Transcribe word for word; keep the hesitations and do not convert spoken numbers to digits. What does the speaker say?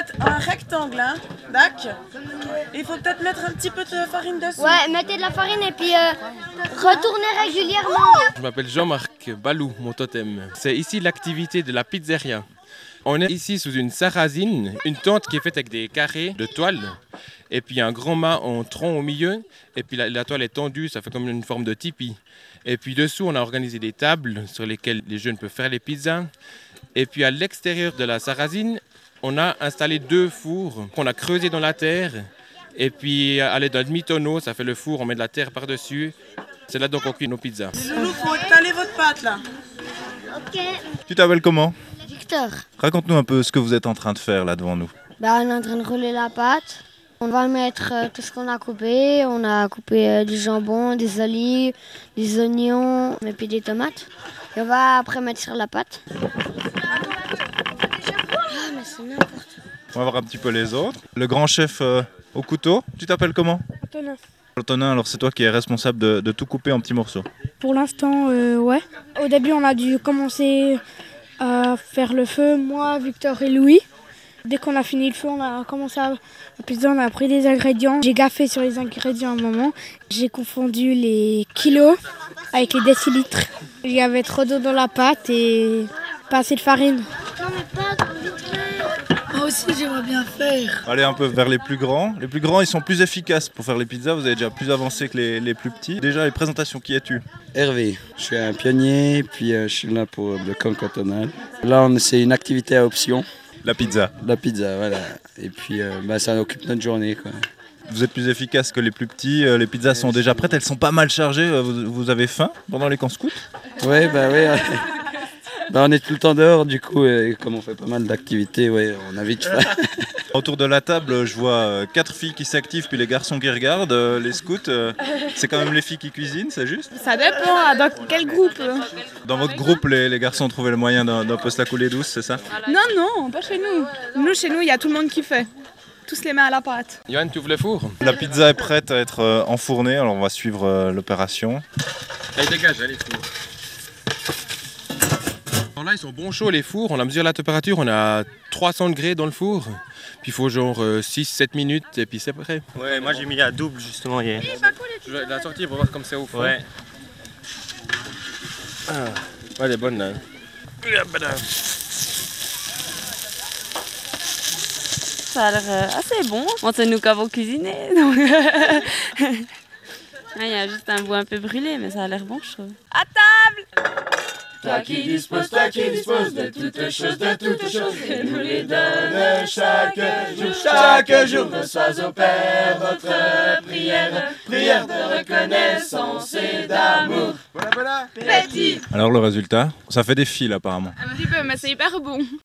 mettre un rectangle, hein, d'accord. Il faut peut-être mettre un petit peu de farine dessus. Ouais, mettez de la farine et puis euh, retournez régulièrement. Je m'appelle Jean-Marc Balou, mon totem. C'est ici l'activité de la pizzeria. On est ici sous une sarrasine, une tente qui est faite avec des carrés de toile. Et puis un grand mât en tronc au milieu. Et puis la, la toile est tendue, ça fait comme une forme de tipi. Et puis dessous, on a organisé des tables sur lesquelles les jeunes peuvent faire les pizzas. Et puis à l'extérieur de la sarrasine, on a installé deux fours qu'on a creusés dans la terre. Et puis à l'aide d'un demi-tonneau, ça fait le four, on met de la terre par-dessus. C'est là donc qu'on cuit nos pizzas. Les loulous, faut étaler votre pâte là. Ok. Tu t'appelles comment? Victor. Raconte-nous un peu ce que vous êtes en train de faire là devant nous. Bah, on est en train de rouler la pâte. On va mettre euh, tout ce qu'on a coupé. On a coupé euh, du jambon, des olives, des oignons et puis des tomates. Et on va après mettre sur la pâte. Ah, mais c'est n'importe quoi. On va voir un petit peu les autres. Le grand chef euh, au couteau, tu t'appelles comment? Antonin. Antonin, alors c'est toi qui es responsable de, de tout couper en petits morceaux. Pour l'instant, euh, ouais. Au début, on a dû commencer à faire le feu, moi, Victor et Louis. Dès qu'on a fini le feu, on a commencé à la pizza, on a pris des ingrédients. J'ai gaffé sur les ingrédients à un moment. J'ai confondu les kilos avec les décilitres. Il y avait trop d'eau dans la pâte et pas assez de farine. Moi aussi, j'aimerais bien faire. Allez un peu vers les plus grands. Les plus grands, ils sont plus efficaces pour faire les pizzas. Vous avez déjà plus avancé que les, les plus petits. Déjà, les présentations, qui es-tu? Hervé, je suis un pionnier, puis euh, je suis là pour le camp cantonal. Là, on- c'est une activité à option, La pizza. la pizza, voilà. Et puis, euh, bah, ça occupe notre journée, quoi. Vous êtes plus efficace que les plus petits. euh, Les pizzas sont déjà prêtes. Elles sont pas mal chargées. euh, Vous, vous avez faim pendant les camps scouts? Ouais, bah ouais. euh, bah, on est tout le temps dehors, du coup, et comme on fait pas mal d'activités, ouais, on a vite faim. Autour de la table, je vois euh, quatre filles qui s'activent, puis les garçons qui regardent. Euh, Les scouts, euh, c'est quand même les filles qui cuisinent, c'est juste? Ça dépend, dans quel groupe? Dans votre groupe, les, les garçons ont trouvé le moyen d'un d'un peu se la couler douce, c'est ça? Non, non, pas chez nous. Nous, chez nous, il y a tout le monde qui fait. Tous les mains à la pâte. Yoann, tu ouvres le four? La pizza est prête à être euh, enfournée, alors on va suivre euh, l'opération. Allez, dégage, allez, four. Alors là, ils sont bon chauds les fours. On a mesuré la température, on a trois cents degrés dans le four. Puis il faut genre six sept minutes et puis c'est prêt. Ouais, moi j'ai mis la double justement hier. Je vais la sortir pour voir comme c'est au fond. Ouais. Ah, ouais, elle est bonne là. Ça a l'air euh, assez bon. Bon, c'est nous qui avons cuisiné. Donc... Il y a juste un bout un peu brûlé, mais ça a l'air bon, je trouve. À table! Toi qui disposes, toi qui disposes de toutes choses, de toutes choses, et nous les donne chaque jour, chaque jour. Reçois au Père notre prière, prière de reconnaissance et d'amour. Voilà, voilà. Petit. Alors le résultat, ça fait des fils apparemment. Un petit peu, mais c'est hyper bon.